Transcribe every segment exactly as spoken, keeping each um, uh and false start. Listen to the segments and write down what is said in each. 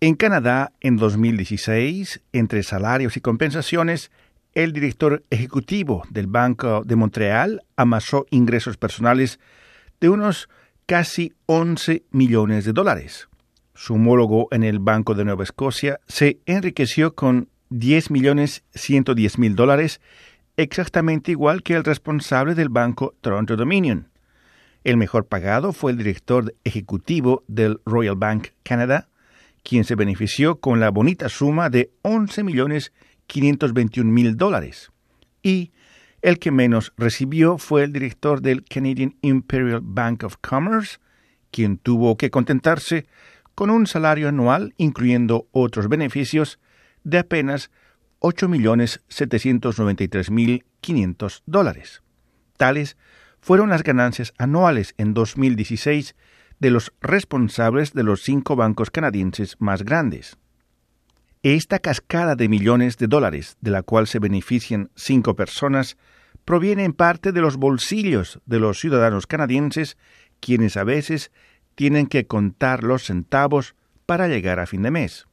En Canadá, en dos mil dieciséis, entre salarios y compensaciones, el director ejecutivo del Banco de Montreal amasó ingresos personales de unos casi once millones de dólares. Su homólogo en el Banco de Nueva Escocia se enriqueció con diez millones ciento diez mil dólares, exactamente igual que el responsable del Banco Toronto Dominion. El mejor pagado fue el director ejecutivo del Royal Bank Canada, quien se benefició con la bonita suma de once millones quinientos veintiún mil dólares. Y el que menos recibió fue el director del Canadian Imperial Bank of Commerce, quien tuvo que contentarse con un salario anual, incluyendo otros beneficios, de apenas ocho millones setecientos noventa y tres mil quinientos dólares. Tales fueron las ganancias anuales en dos mil dieciséis de los responsables de los cinco bancos canadienses más grandes. Esta cascada de millones de dólares, de la cual se benefician cinco personas, proviene en parte de los bolsillos de los ciudadanos canadienses, quienes a veces tienen que contar los centavos para llegar a fin de mes.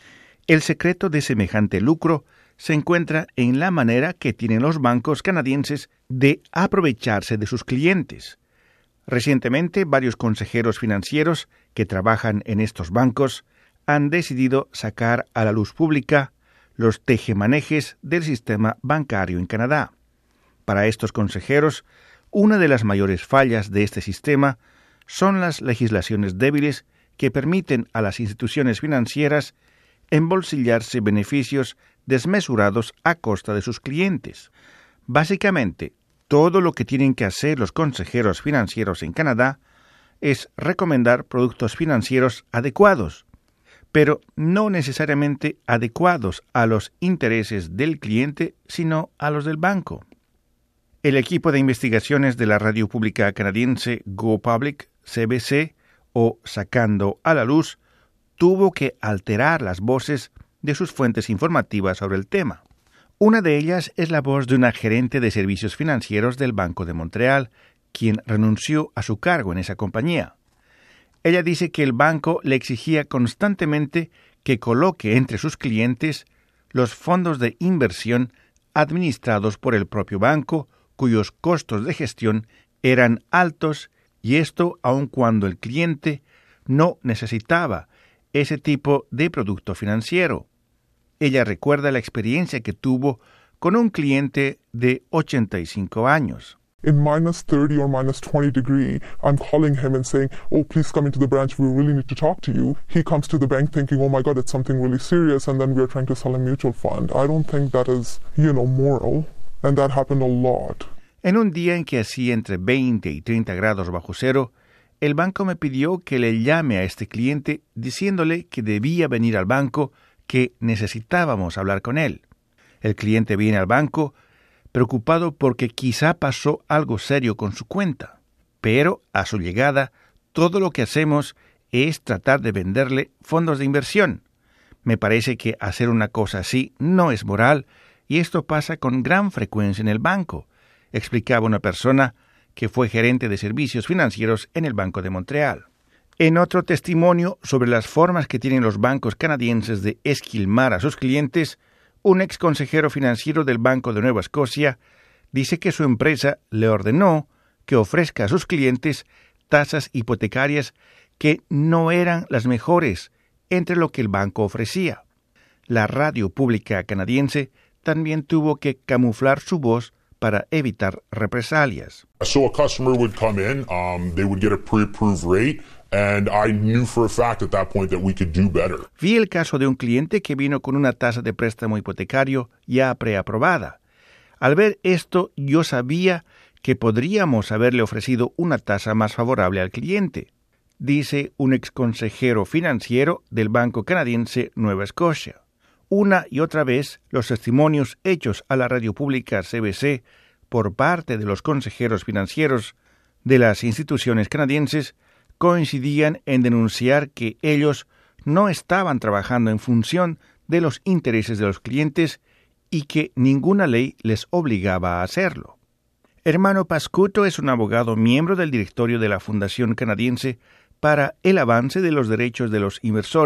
El secreto de semejante lucro se encuentra en la manera que tienen los bancos canadienses de aprovecharse de sus clientes. Recientemente, varios consejeros financieros que trabajan en estos bancos han decidido sacar a la luz pública los tejemanejes del sistema bancario en Canadá. Para estos consejeros, una de las mayores fallas de este sistema son las legislaciones débiles que permiten a las instituciones financieras embolsillarse beneficios desmesurados a costa de sus clientes. Básicamente, todo lo que tienen que hacer los consejeros financieros en Canadá es recomendar productos financieros adecuados, pero no necesariamente adecuados a los intereses del cliente, sino a los del banco. El equipo de investigaciones de la radio pública canadiense Go Public, C B C, o Sacando a la Luz, tuvo que alterar las voces de sus fuentes informativas sobre el tema. Una de ellas es la voz de una gerente de servicios financieros del Banco de Montreal, quien renunció a su cargo en esa compañía. Ella dice que el banco le exigía constantemente que coloque entre sus clientes los fondos de inversión administrados por el propio banco, cuyos costos de gestión eran altos, y esto aun cuando el cliente no necesitaba ese tipo de producto financiero. Ella recuerda la experiencia que tuvo con un cliente de ochenta y cinco años. In minus thirty or minus twenty degree, I'm calling him and saying, oh, please come into the branch, we really need to talk to you. He comes to the bank thinking, oh my God, it's something really serious, and then we are trying to sell a mutual fund. I don't think that is, you know, moral, and that happened a lot. En un día en que hacía entre veinte y treinta grados bajo cero, el banco me pidió que le llame a este cliente diciéndole que debía venir al banco, que necesitábamos hablar con él. El cliente viene al banco preocupado porque quizá pasó algo serio con su cuenta, pero a su llegada todo lo que hacemos es tratar de venderle fondos de inversión. Me parece que hacer una cosa así no es moral y esto pasa con gran frecuencia en el banco, explicaba una persona que fue gerente de servicios financieros en el Banco de Montreal. En otro testimonio sobre las formas que tienen los bancos canadienses de esquilmar a sus clientes, un ex consejero financiero del Banco de Nueva Escocia dice que su empresa le ordenó que ofrezca a sus clientes tasas hipotecarias que no eran las mejores entre lo que el banco ofrecía. La radio pública canadiense también tuvo que camuflar su voz para evitar represalias. So a customer would come in, um, they would get a pre-approved rate, and I knew for a fact at that point that we could do better. Vi el caso de un cliente que vino con una tasa de préstamo hipotecario ya preaprobada. Al ver esto, yo sabía que podríamos haberle ofrecido una tasa más favorable al cliente, dice un ex consejero financiero del Banco Canadiense Nueva Escocia. Una y otra vez, los testimonios hechos a la radio pública C B C por parte de los consejeros financieros de las instituciones canadienses coincidían en denunciar que ellos no estaban trabajando en función de los intereses de los clientes y que ninguna ley les obligaba a hacerlo. Hermano Pascuto es un abogado miembro del directorio de la Fundación Canadiense para el Avance de los Derechos de los Inversores,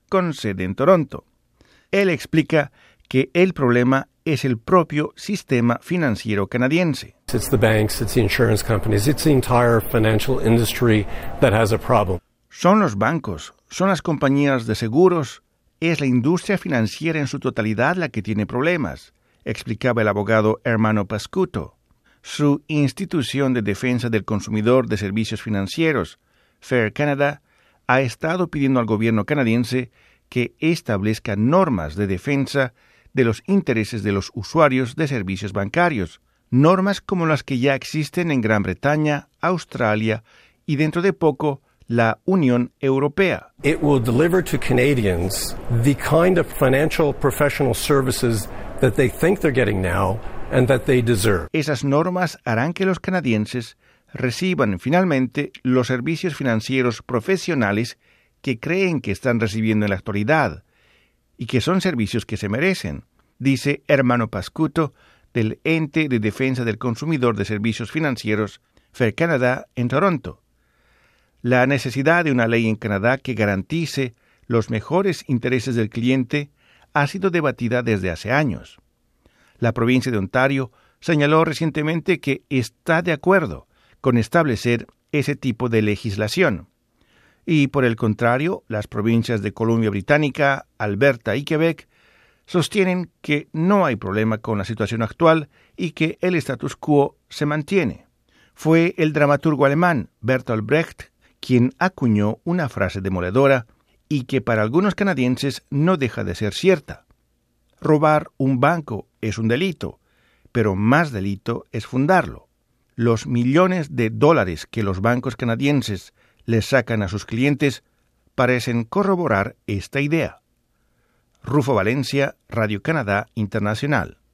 con sede en Toronto. Él explica que el problema es el propio sistema financiero canadiense. It's the banks, it's the insurance companies, it's the entire financial industry that has a problem. Son los bancos, son las compañías de seguros, es la industria financiera en su totalidad la que tiene problemas, explicaba el abogado Hermano Pascuto. Su institución de defensa del consumidor de servicios financieros, Fair Canada, ha estado pidiendo al gobierno canadiense que establezca normas de defensa de los intereses de los usuarios de servicios bancarios, normas como las que ya existen en Gran Bretaña, Australia y dentro de poco la Unión Europea. It will deliver to Canadians the kind of financial professional services that they think they're getting now and that they deserve. Esas normas harán que los canadienses reciban finalmente los servicios financieros profesionales que creen que están recibiendo en la actualidad y que son servicios que se merecen, dice Hermano Pascuto del Ente de Defensa del Consumidor de Servicios Financieros Fair Canada en Toronto. La necesidad de una ley en Canadá que garantice los mejores intereses del cliente ha sido debatida desde hace años. La provincia de Ontario señaló recientemente que está de acuerdo con establecer ese tipo de legislación. Y por el contrario, las provincias de Columbia Británica, Alberta y Quebec sostienen que no hay problema con la situación actual y que el status quo se mantiene. Fue el dramaturgo alemán Bertolt Brecht quien acuñó una frase demoledora y que para algunos canadienses no deja de ser cierta. Robar un banco es un delito, pero más delito es fundarlo. Los millones de dólares que los bancos canadienses les sacan a sus clientes parecen corroborar esta idea. Rufo Valencia, Radio Canadá Internacional.